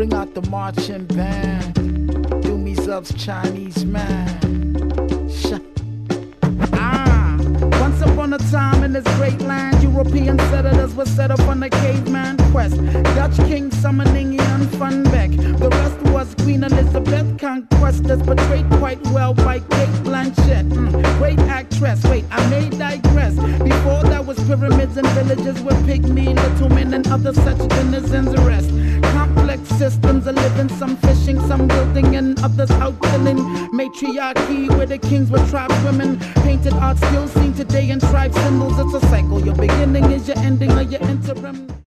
Bring out the marching band. Do me subs Chinese man. Once upon a time in this great land, European settlers were set up on a caveman quest. Dutch king summoning Jan van Beck. The rest was Queen Elizabeth, conquestors portrayed quite well by Kate Blanchett. Great actress, wait, I may digress. Before that was pyramids and villages with pygmy little men and other such denizens rest. Complex systems of living, some fishing, some building, and others out killing. Matriarchy where the kings were trapped women. Painted art still seen today in tribe symbols. It's a cycle. Your beginning is your ending or your interim.